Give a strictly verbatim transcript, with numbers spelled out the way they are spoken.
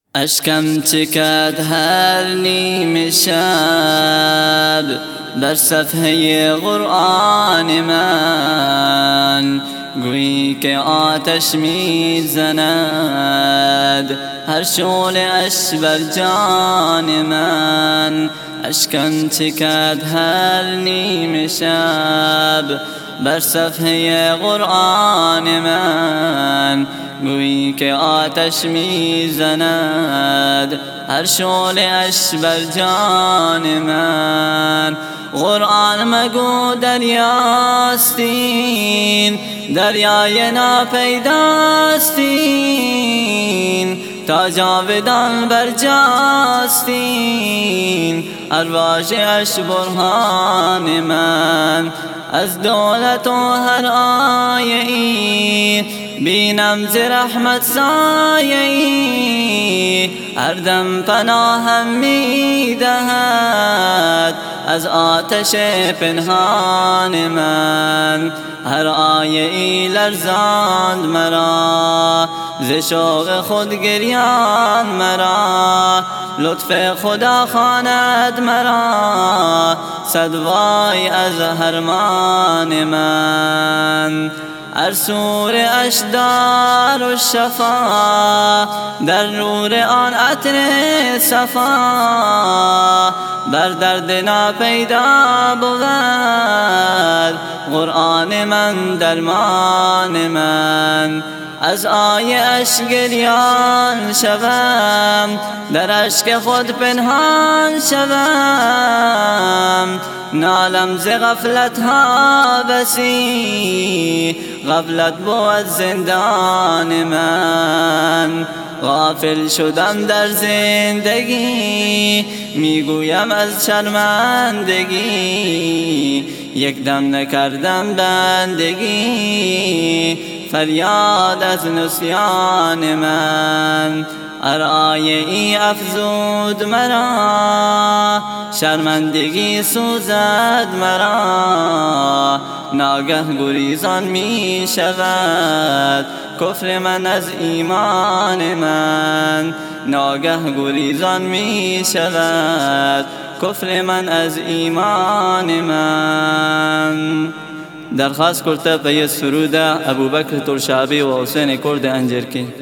اشکم چکد هر نیم شب بر صفحه قرآن من، گویی که آتش می زند هر شعله اش بر جان من. اشکم چکد هر نیم شب بر صفحه قرآن من، گویی که آتش می زند هر شعله اش بر جان من. قرآن مگو دریاستین، دریای ناپیداستین، تا جاودان برجاستین ارواح اش برهان من. از دولت و هر آیه ای بینم ز رحمت سایه ای، هر دم پناهم می دهد از آتش پنهان من. هر آیه ای لرزاند مرا ز شوق خود گریان مرا، لطف خدا خواند مرا صد وای از حرمان من. هر سوره اش دار و شفا، در نور آن عطر صفا، بر درد ناپیدا بود قرآن من درمان من. از آیه اش گریان شوم، در اشک خود پنهان شوم، نالم ز غفلت ها بسی، غفلت بود زندان من. غافل شدم در زندگی، میگویم از شرمندگی، یک دم نکردم بندگی، فریاد از نسیان من. هر آیه ای افزود مرا، شرمندگی سوزد مرا، ناگه گریزان می شود کفر من از ایمان من. ناگه گریزان می شود کفر من از ایمان من. درخواست کرده به سرود ابوبکر ترشابی و حسین کرد انجرکی.